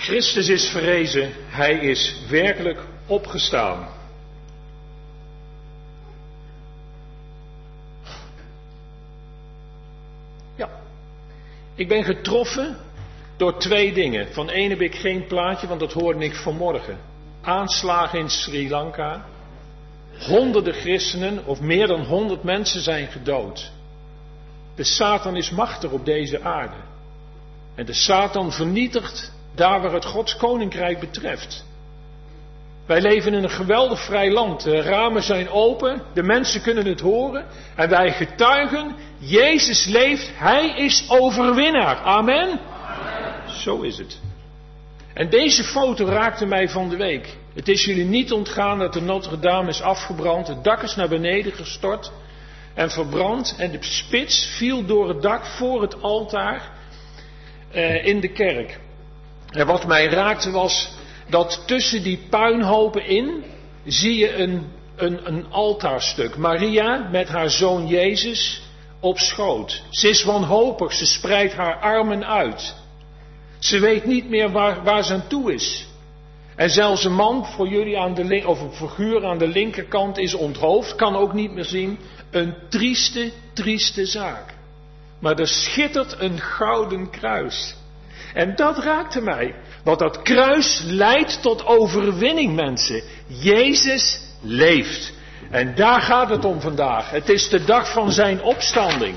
Christus is verrezen, hij is werkelijk opgestaan. Ja, ik ben getroffen door twee dingen. Van één heb ik geen plaatje, want dat hoorde ik vanmorgen. Aanslagen in Sri Lanka. Honderden christenen, of meer dan 100 mensen zijn gedood. De Satan is machtig op deze aarde. En de Satan vernietigt daar waar het Gods koninkrijk betreft. Wij leven in een geweldig vrij land. De ramen zijn open, de mensen kunnen het horen. En wij getuigen, Jezus leeft, Hij is overwinnaar. Amen? Amen. Zo is het. En deze foto raakte mij van de week. Het is jullie niet ontgaan dat de Notre Dame is afgebrand. Het dak is naar beneden gestort en verbrand. En de spits viel door het dak voor het altaar in de kerk. En wat mij raakte was dat tussen die puinhopen in zie je een altaarstuk. Maria met haar zoon Jezus op schoot. Ze is wanhopig, ze spreidt haar armen uit. Ze weet niet meer waar ze aan toe is. En zelfs een man voor jullie of een figuur aan de linkerkant is onthoofd, kan ook niet meer zien. Een trieste zaak. Maar er schittert een gouden kruis. En dat raakte mij. Want dat kruis leidt tot overwinning, mensen. Jezus leeft. En daar gaat het om vandaag. Het is de dag van zijn opstanding.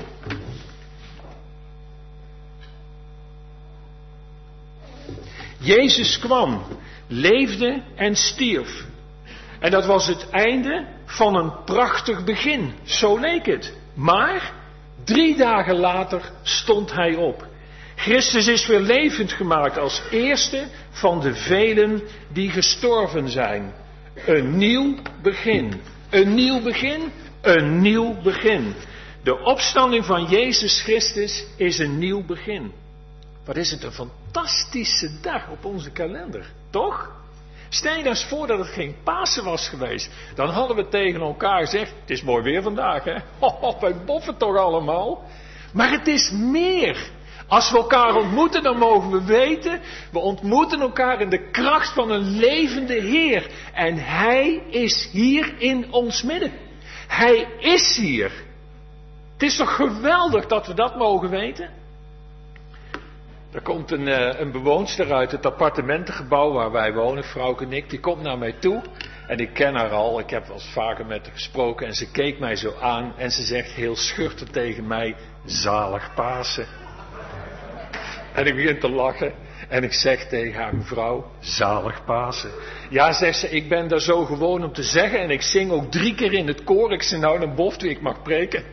Jezus kwam, leefde en stierf. En dat was het einde van een prachtig begin. Zo leek het. Maar 3 dagen later stond hij op. Christus is weer levend gemaakt als eerste van de velen die gestorven zijn. Een nieuw begin. Een nieuw begin. Een nieuw begin. De opstanding van Jezus Christus is een nieuw begin. Wat is het een fantastische dag op onze kalender, toch? Stel je nou eens voor dat het geen Pasen was geweest. Dan hadden we tegen elkaar gezegd, het is mooi weer vandaag, hè? Wij boffen toch allemaal. Maar het is meer. Als we elkaar ontmoeten, dan mogen we weten, we ontmoeten elkaar in de kracht van een levende Heer. En Hij is hier in ons midden. Hij is hier. Het is toch geweldig dat we dat mogen weten? Er komt een bewoonster uit het appartementengebouw waar wij wonen, vrouwke en ik, die komt naar mij toe. En ik ken haar al, ik heb wel eens vaker met haar gesproken en ze keek mij zo aan en ze zegt heel schuchter tegen mij, zalig Pasen. En ik begin te lachen en ik zeg tegen haar, mevrouw, zalig Pasen. Ja, zegt ze, ik ben daar zo gewoon om te zeggen en ik zing ook 3 keer in het koor. Ik zeg, nou, dan boft u, ik mag preken.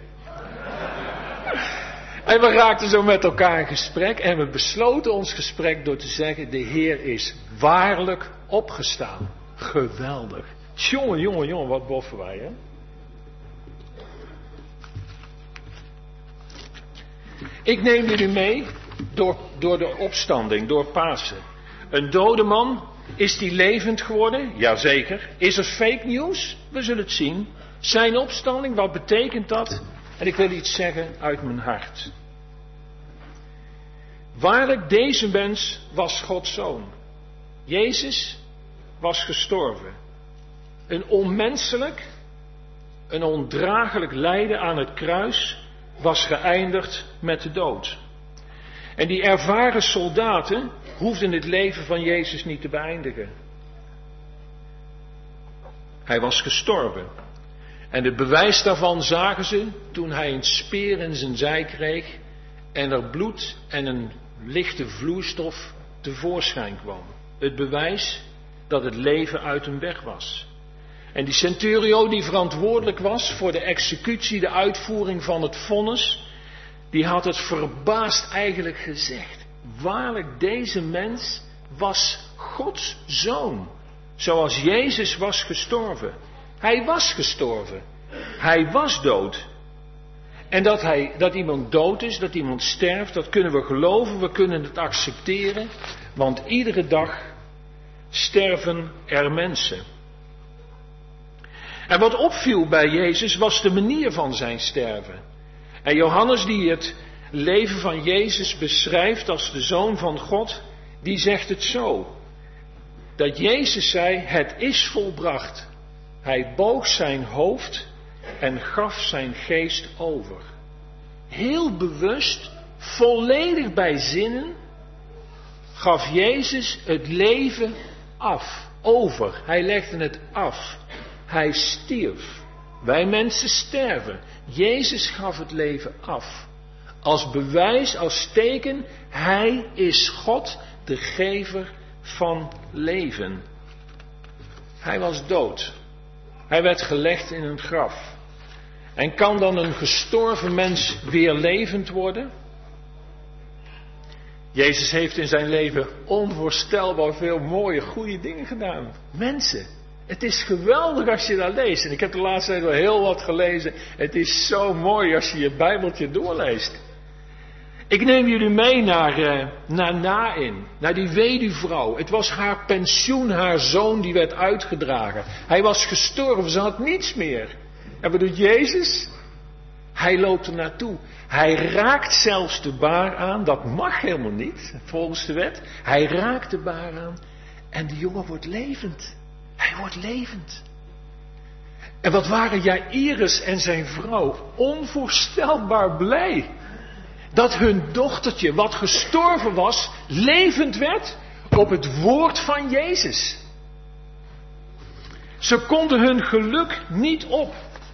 En we raakten zo met elkaar in gesprek en we besloten ons gesprek door te zeggen, de Heer is waarlijk opgestaan. Geweldig. Jongen, wat boffen wij, hè? Ik neem jullie mee door de opstanding, door Pasen. Een dode man, is die levend geworden? Jazeker. Is er fake news? We zullen het zien. Zijn opstanding, wat betekent dat? En ik wil iets zeggen uit mijn hart. Waarlijk, deze mens was Gods zoon. Jezus was gestorven. Een onmenselijk, een ondraaglijk lijden aan het kruis was geëindigd met de dood. En die ervaren soldaten hoefden het leven van Jezus niet te beëindigen. Hij was gestorven. En het bewijs daarvan zagen ze toen hij een speer in zijn zij kreeg en er bloed en een lichte vloeistof tevoorschijn kwam. Het bewijs dat het leven uit hem weg was. En die centurio die verantwoordelijk was voor de executie, de uitvoering van het vonnis, die had het verbaasd eigenlijk gezegd. Waarlijk, deze mens was Gods zoon. Zoals Jezus was gestorven. Hij was gestorven. Hij was dood. En dat iemand dood is, dat iemand sterft, dat kunnen we geloven, we kunnen het accepteren. Want iedere dag sterven er mensen. En wat opviel bij Jezus was de manier van zijn sterven. En Johannes die het leven van Jezus beschrijft als de Zoon van God, die zegt het zo. Dat Jezus zei, het is volbracht. Hij boog zijn hoofd en gaf zijn geest over. Heel bewust, volledig bij zinnen, gaf Jezus het leven over. Hij legde het af. Hij stierf. Wij mensen sterven. Jezus gaf het leven af. Als bewijs, als teken, hij is God, de gever van leven. Hij was dood. Hij werd gelegd in een graf. En kan dan een gestorven mens weer levend worden? Jezus heeft in zijn leven onvoorstelbaar veel mooie, goede dingen gedaan. Mensen, het is geweldig als je dat leest. En ik heb de laatste tijd wel heel wat gelezen. Het is zo mooi als je je Bijbeltje doorleest. Ik neem jullie mee naar Naïn, naar die weduwvrouw. Het was haar pensioen, haar zoon die werd uitgedragen. Hij was gestorven, ze had niets meer. En wat doet Jezus? Hij loopt er naartoe. Hij raakt zelfs de baar aan. Dat mag helemaal niet, volgens de wet. Hij raakt de baar aan. En de jongen wordt levend. Hij wordt levend. En wat waren Jairus en zijn vrouw onvoorstelbaar blij. Dat hun dochtertje, wat gestorven was, levend werd op het woord van Jezus. Ze konden hun geluk niet op.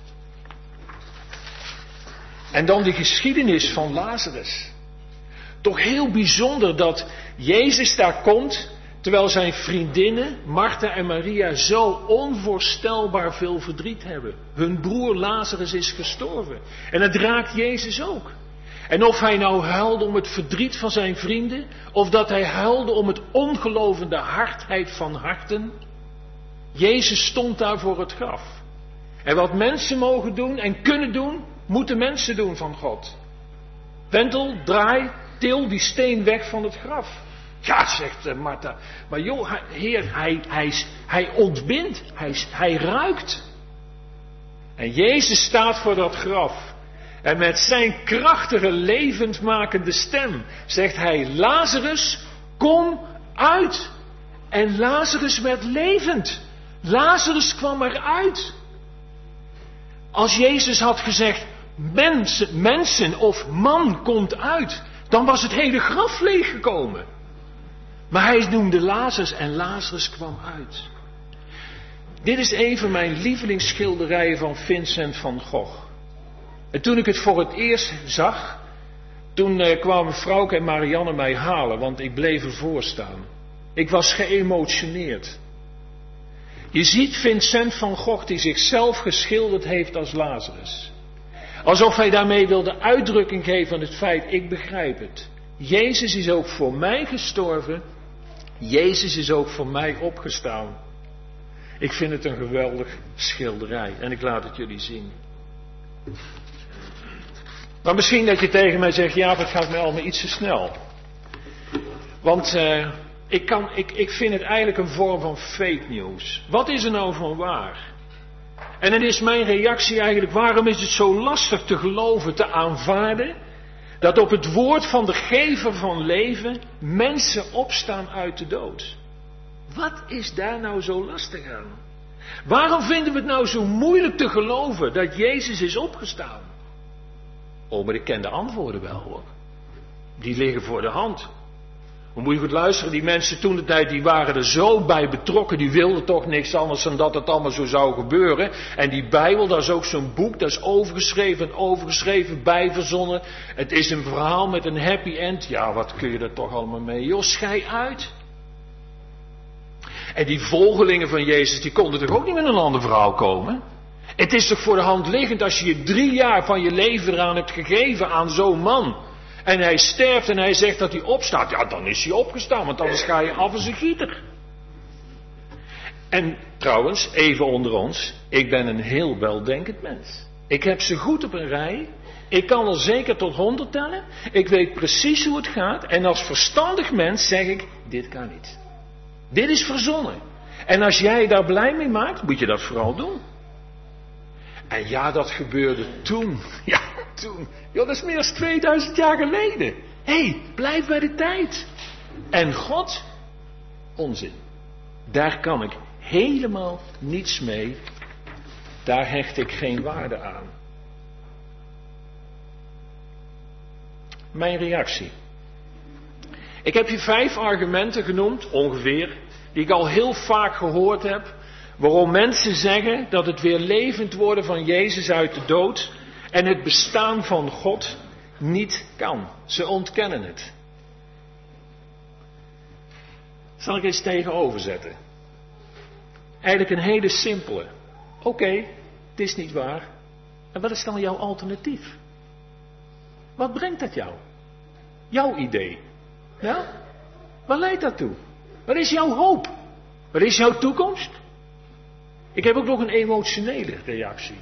En dan die geschiedenis van Lazarus. Toch heel bijzonder dat Jezus daar komt, terwijl zijn vriendinnen, Martha en Maria, zo onvoorstelbaar veel verdriet hebben. Hun broer Lazarus is gestorven. En het raakt Jezus ook. En of hij nou huilde om het verdriet van zijn vrienden, of dat hij huilde om het ongelovende hardheid van harten. Jezus stond daar voor het graf. En wat mensen mogen doen en kunnen doen, moeten mensen doen van God. Wentel, draai, til die steen weg van het graf. Ja, zegt Martha. Maar joh, Heer, hij ontbindt, hij ruikt. En Jezus staat voor dat graf. En met zijn krachtige, levendmakende stem zegt hij, Lazarus, kom uit. En Lazarus werd levend. Lazarus kwam eruit. Als Jezus had gezegd, mensen of man komt uit, dan was het hele graf leeggekomen. Maar hij noemde Lazarus en Lazarus kwam uit. Dit is een van mijn lievelingsschilderijen van Vincent van Gogh. En toen ik het voor het eerst zag, toen kwamen Frauke en Marianne mij halen, want ik bleef ervoor staan. Ik was geëmotioneerd. Je ziet Vincent van Gogh die zichzelf geschilderd heeft als Lazarus. Alsof hij daarmee wilde uitdrukking geven aan het feit, ik begrijp het. Jezus is ook voor mij gestorven. Jezus is ook voor mij opgestaan. Ik vind het een geweldig schilderij en ik laat het jullie zien. Maar misschien dat je tegen mij zegt, ja, het gaat mij allemaal iets te snel. Want ik vind het eigenlijk een vorm van fake news. Wat is er nou van waar? En dan is mijn reactie eigenlijk, waarom is het zo lastig te geloven, te aanvaarden, dat op het woord van de gever van leven mensen opstaan uit de dood? Wat is daar nou zo lastig aan? Waarom vinden we het nou zo moeilijk te geloven dat Jezus is opgestaan? Oh, maar ik ken de antwoorden wel hoor. Die liggen voor de hand. Maar moet je goed luisteren, die mensen toen de tijd, die waren er zo bij betrokken, die wilden toch niks anders dan dat het allemaal zo zou gebeuren. En die Bijbel, dat is ook zo'n boek, dat is overgeschreven, bijverzonnen. Het is een verhaal met een happy end. Ja, wat kun je er toch allemaal mee? Joh, schei uit. En die volgelingen van Jezus, die konden toch ook niet met een ander verhaal komen? Het is toch voor de hand liggend als je 3 jaar van je leven eraan hebt gegeven aan zo'n man. En hij sterft en hij zegt dat hij opstaat. Ja, dan is hij opgestaan, want anders ga je af als een gieter. En trouwens, even onder ons, ik ben een heel weldenkend mens. Ik heb ze goed op een rij. Ik kan er zeker tot 100 tellen. Ik weet precies hoe het gaat. En als verstandig mens zeg ik, dit kan niet. Dit is verzonnen. En als jij daar blij mee maakt, moet je dat vooral doen. En ja, dat gebeurde toen. Ja, toen. Joh, dat is meer dan 2000 jaar geleden. Hé, blijf bij de tijd. En God? Onzin. Daar kan ik helemaal niets mee. Daar hecht ik geen waarde aan. Mijn reactie. Ik heb je 5 argumenten genoemd, ongeveer, die ik al heel vaak gehoord heb, waarom mensen zeggen dat het weer levend worden van Jezus uit de dood en het bestaan van God niet kan. Ze ontkennen het. Zal ik eens tegenover zetten? Eigenlijk een hele simpele. Oké, het is niet waar. En wat is dan jouw alternatief? Wat brengt dat jou? Jouw idee. Ja? Waar leidt dat toe? Wat is jouw hoop? Wat is jouw toekomst? Ik heb ook nog een emotionele reactie.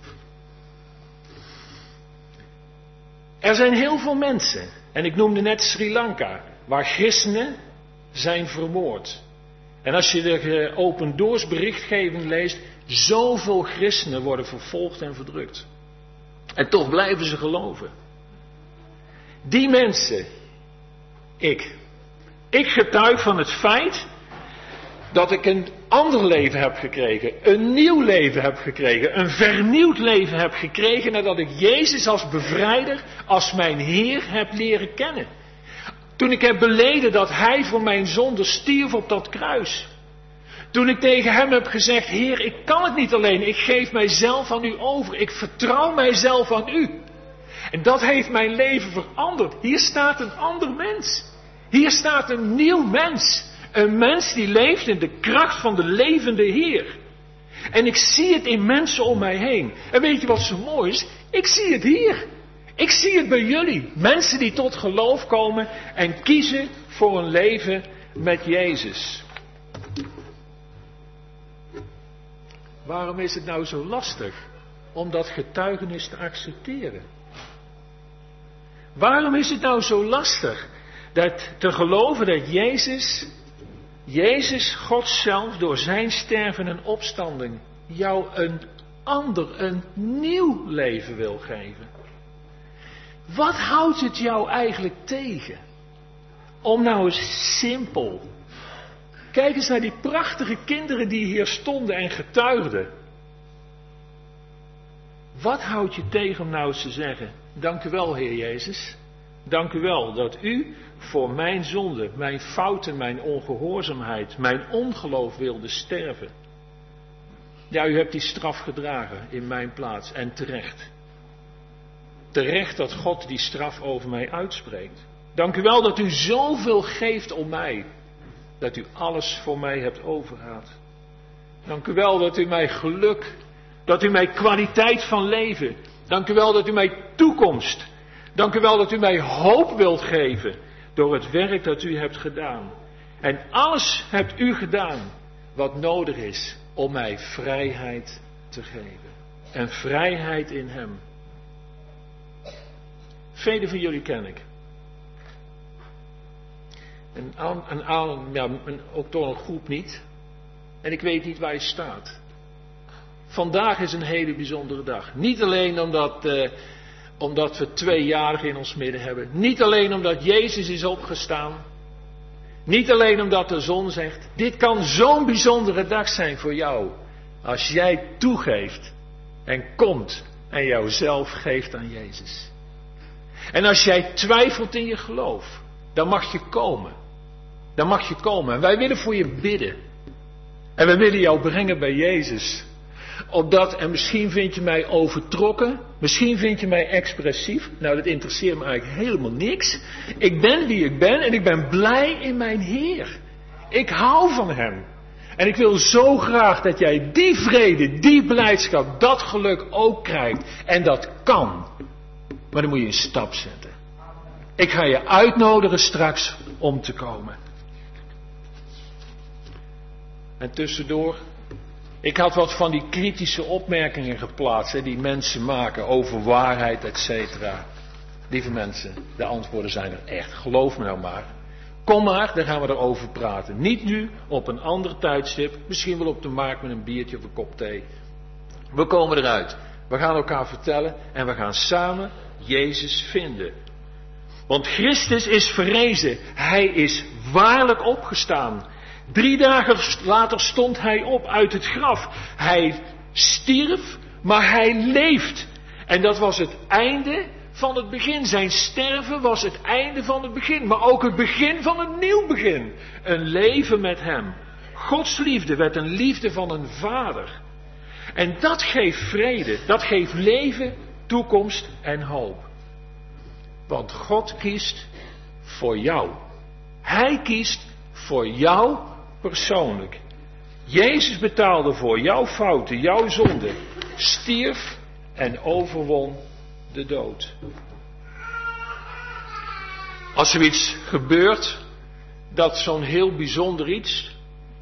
Er zijn heel veel mensen, en ik noemde net Sri Lanka, waar christenen zijn vermoord. En als je de Open Doors berichtgeving leest, zoveel christenen worden vervolgd en verdrukt. En toch blijven ze geloven. Die mensen, ik getuig van het feit dat ik een ander leven heb gekregen, een nieuw leven heb gekregen, een vernieuwd leven heb gekregen nadat ik Jezus als bevrijder, als mijn Heer heb leren kennen. Toen ik heb beleden dat Hij voor mijn zonde stierf op dat kruis. Toen ik tegen Hem heb gezegd, Heer, ik kan het niet alleen, ik geef mijzelf aan U over, ik vertrouw mijzelf aan U. En dat heeft mijn leven veranderd. Hier staat een ander mens. Hier staat een nieuw mens. Een mens die leeft in de kracht van de levende Heer. En ik zie het in mensen om mij heen. En weet je wat zo mooi is? Ik zie het hier. Ik zie het bij jullie. Mensen die tot geloof komen en kiezen voor een leven met Jezus. Waarom is het nou zo lastig om dat getuigenis te accepteren? Waarom is het nou zo lastig te geloven dat Jezus, God zelf, door zijn sterven en opstanding, jou een nieuw leven wil geven? Wat houdt het jou eigenlijk tegen? Om nou eens simpel. Kijk eens naar die prachtige kinderen die hier stonden en getuigden. Wat houdt je tegen om nou eens te zeggen, dank u wel, Heer Jezus. Dank u wel dat u voor mijn zonde, mijn fouten, mijn ongehoorzaamheid, mijn ongeloof wilde sterven. Ja, u hebt die straf gedragen in mijn plaats en terecht. Terecht dat God die straf over mij uitspreekt. Dank u wel dat u zoveel geeft om mij. Dat u alles voor mij hebt overgehad. Dank u wel dat u mij geluk, dat u mij kwaliteit van leven. Dank u wel dat u mij toekomst. Dank u wel dat u mij hoop wilt geven door het werk dat u hebt gedaan. En alles hebt u gedaan wat nodig is om mij vrijheid te geven. En vrijheid in Hem. Velen van jullie ken ik. Ook toch een groep niet. En ik weet niet waar je staat. Vandaag is een hele bijzondere dag. Niet alleen omdat we 2-jarigen in ons midden hebben. Niet alleen omdat Jezus is opgestaan. Niet alleen omdat de zon zegt. Dit kan zo'n bijzondere dag zijn voor jou. Als jij toegeeft en komt en jouzelf geeft aan Jezus. En als jij twijfelt in je geloof, dan mag je komen. Dan mag je komen. En wij willen voor je bidden. En wij willen jou brengen bij Jezus. Opdat, en misschien vind je mij overtrokken. Misschien vind je mij expressief. Nou, dat interesseert me eigenlijk helemaal niks. Ik ben wie ik ben en ik ben blij in mijn Heer. Ik hou van Hem. En ik wil zo graag dat jij die vrede, die blijdschap, dat geluk ook krijgt. En dat kan. Maar dan moet je een stap zetten. Ik ga je uitnodigen straks om te komen. En tussendoor, ik had wat van die kritische opmerkingen geplaatst, die mensen maken over waarheid, etc. Lieve mensen, de antwoorden zijn er echt. Geloof me nou maar. Kom maar, daar gaan we erover praten. Niet nu, op een ander tijdstip, misschien wel op de markt met een biertje of een kop thee. We komen eruit. We gaan elkaar vertellen en we gaan samen Jezus vinden. Want Christus is verrezen. Hij is waarlijk opgestaan. 3 dagen later stond hij op uit het graf. Hij stierf, maar hij leeft. En dat was het einde van het begin. Zijn sterven was het einde van het begin. Maar ook het begin van een nieuw begin. Een leven met hem. Gods liefde werd een liefde van een vader. En dat geeft vrede. Dat geeft leven, toekomst en hoop. Want God kiest voor jou. Hij kiest voor jou persoonlijk. Jezus betaalde voor jouw fouten, jouw zonde. Stierf en overwon de dood. Als er iets gebeurt, dat zo'n heel bijzonder iets,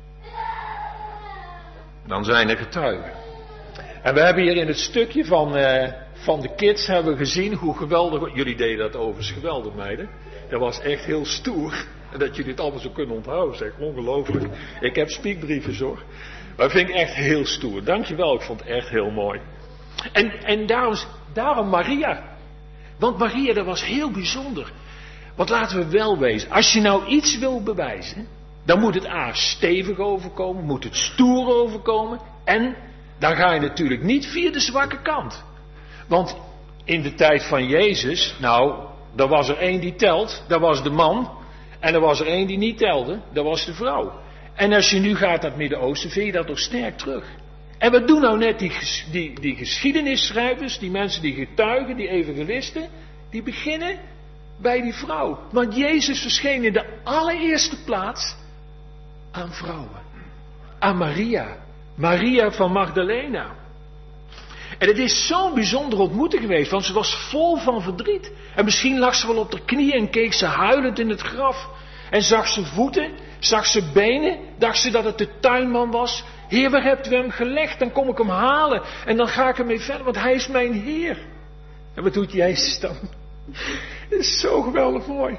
dan zijn er getuigen. En we hebben hier in het stukje van de kids hebben we gezien hoe geweldig, jullie deden dat overigens geweldig meiden. Dat was echt heel stoer. En dat jullie het allemaal zo kunnen onthouden, zeg, ongelooflijk. Ik heb spiekbriefjes hoor. Maar dat vind ik echt heel stoer. Dankjewel, ik vond het echt heel mooi. En daarom Maria. Want Maria, dat was heel bijzonder. Want laten we wel wezen, als je nou iets wil bewijzen, dan moet het stevig overkomen, moet het stoer overkomen. En dan ga je natuurlijk niet via de zwakke kant. Want in de tijd van Jezus, er was er één die telt, dat was de man. En er was er één die niet telde, dat was de vrouw. En als je nu gaat naar het Midden-Oosten, vind je dat nog sterk terug. En wat doen nou net die geschiedenisschrijvers, die mensen die getuigen, die evangelisten, die beginnen bij die vrouw. Want Jezus verscheen in de allereerste plaats aan vrouwen. Aan Maria. Maria van Magdalena. En het is zo'n bijzondere ontmoeting geweest, want ze was vol van verdriet. En misschien lag ze wel op haar knieën en keek ze huilend in het graf. En zag ze voeten, zag ze benen, dacht ze dat het de tuinman was. Heer, waar hebt u hem gelegd? Dan kom ik hem halen en dan ga ik ermee verder, want hij is mijn Heer. En wat doet Jezus dan? Het is zo geweldig mooi.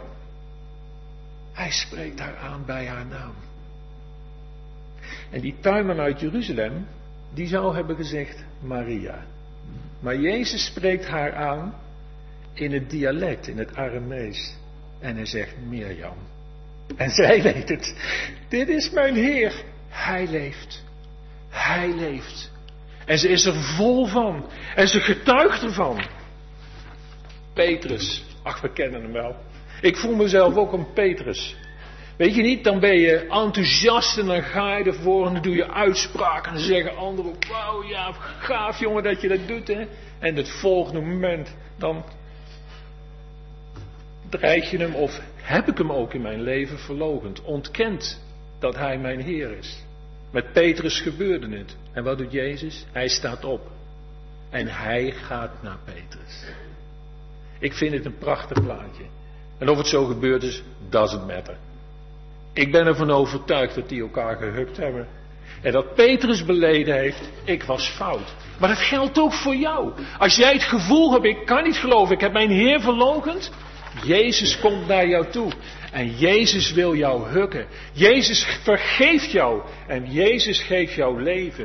Hij spreekt haar aan bij haar naam. En die tuinman uit Jeruzalem, die zou hebben gezegd Maria. Maar Jezus spreekt haar aan in het dialect, in het Aramees. En hij zegt Mirjam. En zij weet het. Dit is mijn Heer. Hij leeft. Hij leeft. En ze is er vol van. En ze getuigt ervan. Petrus. Ach, we kennen hem wel. Ik voel mezelf ook een Petrus. Weet je niet, dan ben je enthousiast en dan ga je ervoor en dan doe je uitspraken en dan zeggen anderen, wauw, ja, gaaf jongen dat je dat doet, hè. En het volgende moment, dan dreig je hem, of heb ik hem ook in mijn leven verloochend, ontkend dat hij mijn Heer is. Met Petrus gebeurde het. En wat doet Jezus? Hij staat op. En hij gaat naar Petrus. Ik vind het een prachtig plaatje. En of het zo gebeurd is, doesn't matter. Ik ben ervan overtuigd dat die elkaar gehukt hebben. En dat Petrus beleden heeft, ik was fout. Maar dat geldt ook voor jou. Als jij het gevoel hebt, ik kan niet geloven, ik heb mijn Heer verloochend. Jezus komt naar jou toe. En Jezus wil jou hukken. Jezus vergeeft jou. En Jezus geeft jou leven.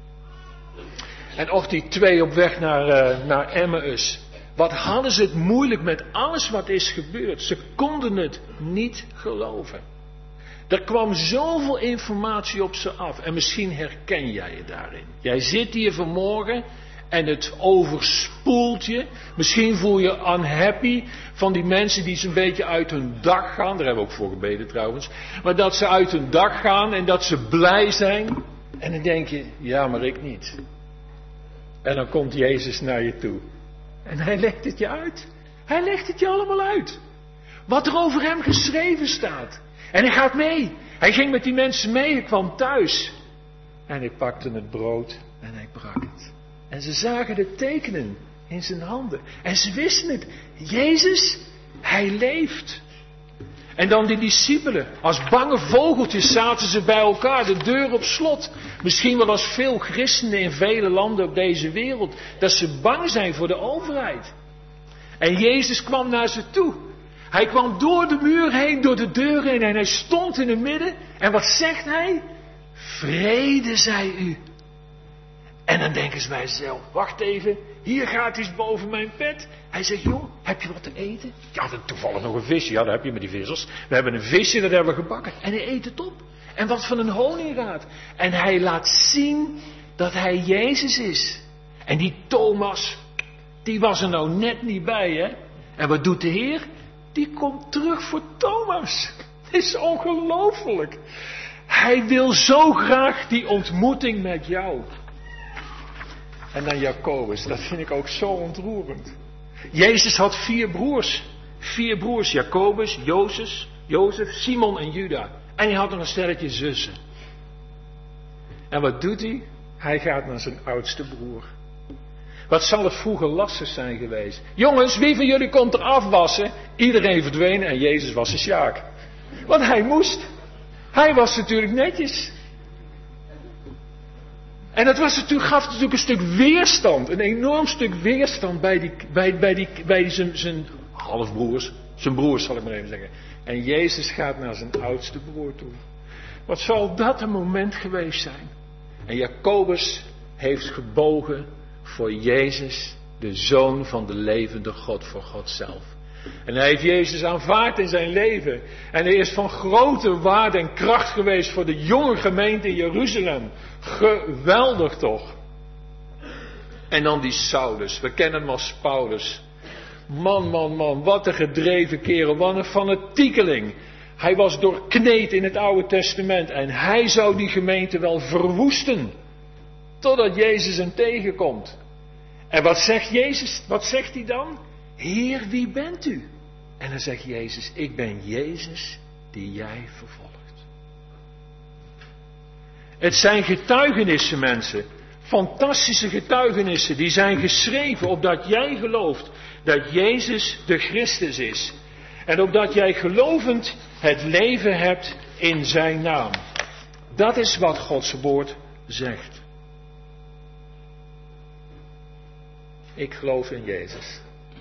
En of die 2 op weg naar Emmaus. Wat hadden ze het moeilijk met alles wat is gebeurd. Ze konden het niet geloven. Er kwam zoveel informatie op ze af. En misschien herken jij je daarin. Jij zit hier vanmorgen en het overspoelt je. Misschien voel je unhappy van die mensen die zo'n beetje uit hun dak gaan. Daar hebben we ook voor gebeden trouwens. Maar dat ze uit hun dak gaan en dat ze blij zijn. En dan denk je, ja maar ik niet. En dan komt Jezus naar je toe. En hij legt het je uit. Hij legt het je allemaal uit. Wat er over hem geschreven staat. En hij gaat mee. Hij ging met die mensen mee. Hij kwam thuis. En hij pakte het brood en hij brak het. En ze zagen de tekenen in zijn handen. En ze wisten het. Jezus, hij leeft. En dan die discipelen. Als bange vogeltjes zaten ze bij elkaar. De deur op slot. Misschien wel als veel christenen in vele landen op deze wereld. Dat ze bang zijn voor de overheid. En Jezus kwam naar ze toe. Hij kwam door de muur heen, door de deur heen. En hij stond in het midden. En wat zegt hij? Vrede zij u. En dan denken ze bij zichzelf, wacht even, Hier gaat iets boven mijn pet. Hij zegt, joh, heb je wat te eten? Ja, toevallig nog een visje. Ja, dat heb je met die vissers. We hebben een visje, dat hebben we gebakken. En hij eet het op. En wat van een honingraad. En hij laat zien dat hij Jezus is. En die Thomas, die was er nou net niet bij, hè. En wat doet de Heer? Die komt terug voor Thomas. Het is ongelooflijk. Hij wil zo graag die ontmoeting met jou. En dan Jacobus, dat vind ik ook zo ontroerend. Jezus had 4 broers. 4 broers, Jacobus, Jozef, Simon en Juda. En hij had nog een stelletje zussen. En wat doet hij? Hij gaat naar zijn oudste broer. Wat zal het vroeger lastig zijn geweest. Jongens, wie van jullie komt er afwassen? Iedereen verdween en Jezus was de Sjaak. Want hij moest. Hij was natuurlijk netjes. En dat gaf natuurlijk een stuk weerstand. Een enorm stuk weerstand bij zijn halfbroers. Zijn broers zal ik maar even zeggen. En Jezus gaat naar zijn oudste broer toe. Wat zal dat een moment geweest zijn? En Jacobus heeft gebogen voor Jezus, de Zoon van de levende God, voor God zelf. En hij heeft Jezus aanvaard in zijn leven. En hij is van grote waarde en kracht geweest voor de jonge gemeente in Jeruzalem. Geweldig toch? En dan die Saulus, we kennen hem als Paulus. Man, wat een gedreven kerel, wat een fanatiekeling. Hij was doorkneed in het Oude Testament en hij zou die gemeente wel verwoesten. Totdat Jezus hem tegenkomt. En wat zegt Jezus? Wat zegt hij dan? Heer, wie bent u? En dan zegt Jezus, ik ben Jezus die jij vervolgt. Het zijn getuigenissen, mensen. Fantastische getuigenissen. Die zijn geschreven opdat jij gelooft dat Jezus de Christus is. En opdat jij gelovend het leven hebt in zijn naam. Dat is wat Gods woord zegt. Ik geloof in Jezus.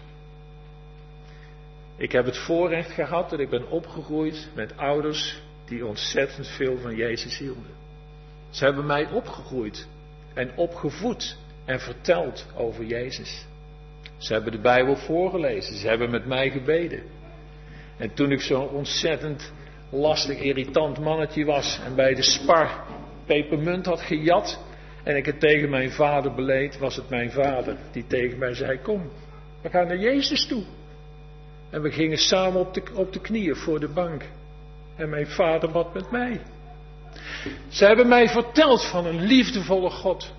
Ik heb het voorrecht gehad dat ik ben opgegroeid met ouders die ontzettend veel van Jezus hielden. Ze hebben mij opgegroeid en opgevoed en verteld over Jezus. Ze hebben de Bijbel voorgelezen, ze hebben met mij gebeden. En toen ik zo'n ontzettend lastig, irritant mannetje was en bij de Spar pepermunt had gejat en ik het tegen mijn vader beleed, was het mijn vader die tegen mij zei, kom, we gaan naar Jezus toe. En we gingen samen op de knieën voor de bank. En mijn vader bad met mij. Ze hebben mij verteld van een liefdevolle God.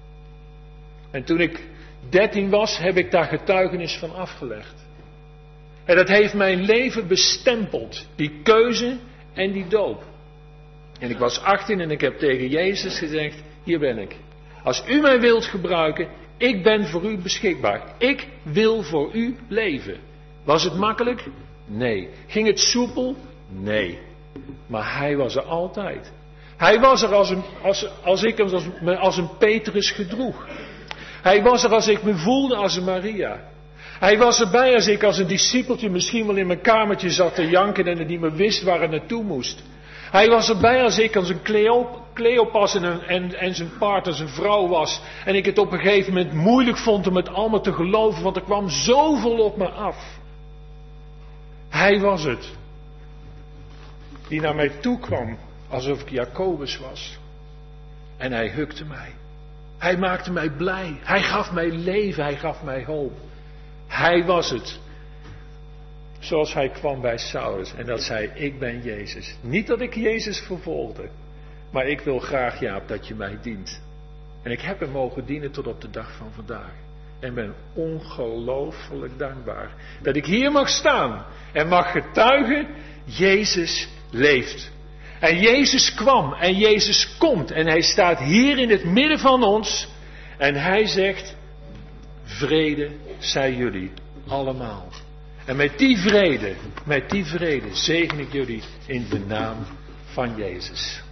En toen ik 13 was, heb ik daar getuigenis van afgelegd. En dat heeft mijn leven bestempeld. Die keuze en die doop. En ik was 18 en ik heb tegen Jezus gezegd, hier ben ik. Als u mij wilt gebruiken, ik ben voor u beschikbaar. Ik wil voor u leven. Was het makkelijk? Nee. Ging het soepel? Nee. Maar hij was er altijd. Hij was er als ik me als een Petrus gedroeg. Hij was er als ik me voelde als een Maria. Hij was erbij als ik als een discipeltje misschien wel in mijn kamertje zat te janken en niet meer wist waar het naartoe moest. Hij was erbij als ik als een Cleopas en zijn partner, zijn vrouw was. En ik het op een gegeven moment moeilijk vond om het allemaal te geloven, want er kwam zoveel op me af. Hij was het. Die naar mij toe kwam alsof ik Jacobus was. En hij hukte mij. Hij maakte mij blij. Hij gaf mij leven. Hij gaf mij hoop. Hij was het. Zoals hij kwam bij Saulus. En dat zei, ik ben Jezus. Niet dat ik Jezus vervolgde. Maar ik wil graag, Jaap, dat je mij dient. En ik heb hem mogen dienen tot op de dag van vandaag. En ben ongelooflijk dankbaar. Dat ik hier mag staan. En mag getuigen, Jezus leeft. En Jezus kwam. En Jezus komt. En hij staat hier in het midden van ons. En hij zegt, vrede zij jullie allemaal. En met die vrede zegen ik jullie in de naam van Jezus.